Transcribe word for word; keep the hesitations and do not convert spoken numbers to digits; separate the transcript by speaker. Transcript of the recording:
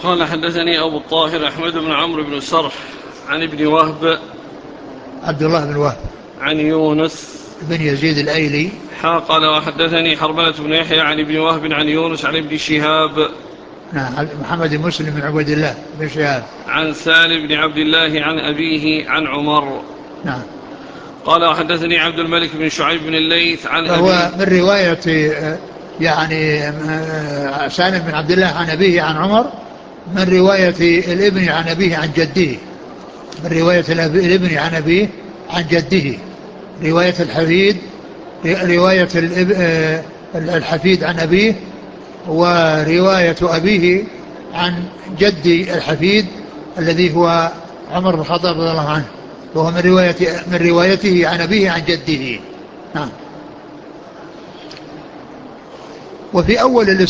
Speaker 1: قال حدثني أبو الطاهر أحمد بن عمرو بن سرح عن ابن وهب
Speaker 2: عبد الله بن وهب
Speaker 1: عن يونس
Speaker 2: بن يزيد الأيلي.
Speaker 1: حا قال وحدثني حرملة بن يحيى عن ابن وهب عن يونس عن ابن شهاب
Speaker 2: نعم محمد مسلم بن عبد الله بن شهاب
Speaker 1: عن سالم بن عبد الله عن أبيه عن عمر.
Speaker 2: نعم.
Speaker 1: قال وحدثني عبد الملك بن شعيب بن الليث عن
Speaker 2: فهو
Speaker 1: أبيه
Speaker 2: من رواية يعني سالم بن عبد الله عن أبيه عن عمر، من رواية الابن عن أبيه عن جده، من رواية الابن عن أبيه عن جده. رواية الحفيد رواية الحفيد عن أبيه، ورواية أبيه عن جد الحفيد الذي هو عمر بن الخطاب رضي الله عنه، وهو من رواية من روايته عن أبيه عن جده. نعم. وفي أول